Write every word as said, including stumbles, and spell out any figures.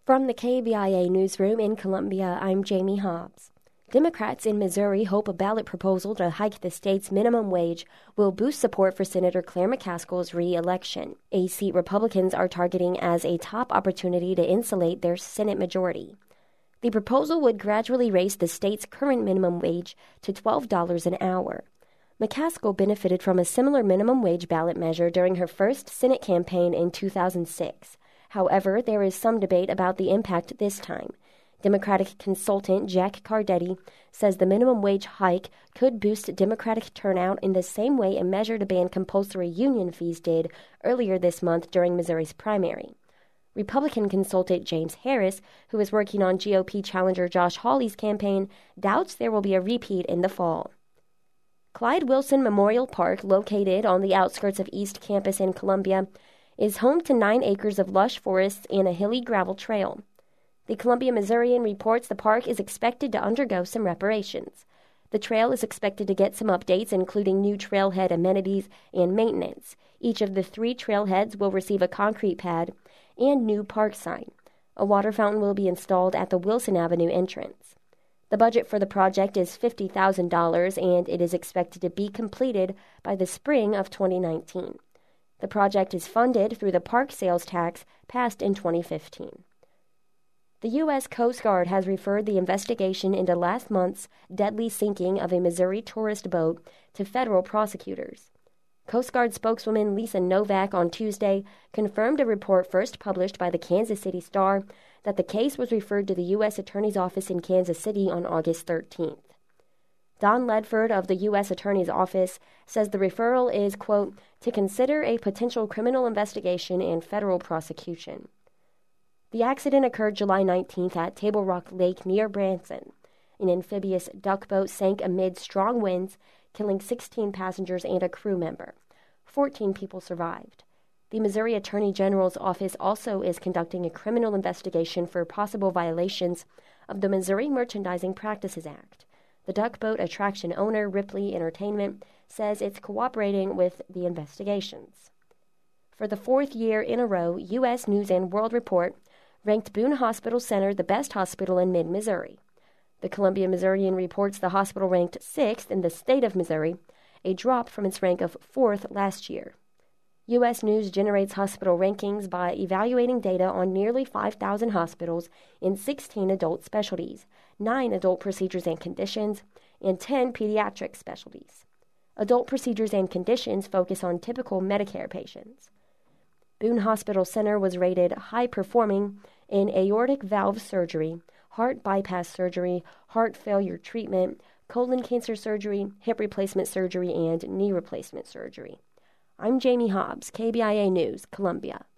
From the K B I A newsroom in Columbia, I'm Jamie Hobbs. Democrats in Missouri hope a ballot proposal to hike the state's minimum wage will boost support for Senator Claire McCaskill's re-election, a seat Republicans are targeting as a top opportunity to insulate their Senate majority. The proposal would gradually raise the state's current minimum wage to twelve dollars an hour. McCaskill benefited from a similar minimum wage ballot measure during her first Senate campaign in two thousand six. However, there is some debate about the impact this time. Democratic consultant Jack Cardetti says the minimum wage hike could boost Democratic turnout in the same way a measure to ban compulsory union fees did earlier this month during Missouri's primary. Republican consultant James Harris, who is working on G O P challenger Josh Hawley's campaign, doubts there will be a repeat in the fall. Clyde Wilson Memorial Park, located on the outskirts of East Campus in Columbia, is home to nine acres of lush forests and a hilly gravel trail. The Columbia Missourian reports the park is expected to undergo some reparations. The trail is expected to get some updates, including new trailhead amenities and maintenance. Each of the three trailheads will receive a concrete pad and new park sign. A water fountain will be installed at the Wilson Avenue entrance. The budget for the project is fifty thousand dollars, and it is expected to be completed by the spring of twenty nineteen. The project is funded through the park sales tax passed in twenty fifteen. The U S Coast Guard has referred the investigation into last month's deadly sinking of a Missouri tourist boat to federal prosecutors. Coast Guard spokeswoman Lisa Novak on Tuesday confirmed a report first published by the Kansas City Star that the case was referred to the U S Attorney's Office in Kansas City on August thirteenth. Don Ledford of the U S Attorney's Office says the referral is, quote, to consider a potential criminal investigation and federal prosecution. The accident occurred July nineteenth at Table Rock Lake near Branson. An amphibious duck boat sank amid strong winds, killing sixteen passengers and a crew member. fourteen people survived. The Missouri Attorney General's office also is conducting a criminal investigation for possible violations of the Missouri Merchandising Practices Act. The duck boat attraction owner, Ripley Entertainment, says it's cooperating with the investigations. For the fourth year in a row, U S News and World Report ranked Boone Hospital Center the best hospital in mid-Missouri. The Columbia Missourian reports the hospital ranked sixth in the state of Missouri, a drop from its rank of fourth last year. U S News generates hospital rankings by evaluating data on nearly five thousand hospitals in sixteen adult specialties, nine adult procedures and conditions, and ten pediatric specialties. Adult procedures and conditions focus on typical Medicare patients. Boone Hospital Center was rated high-performing in aortic valve surgery, heart bypass surgery, heart failure treatment, colon cancer surgery, hip replacement surgery, and knee replacement surgery. I'm Jamie Hobbs, K B I A News, Columbia.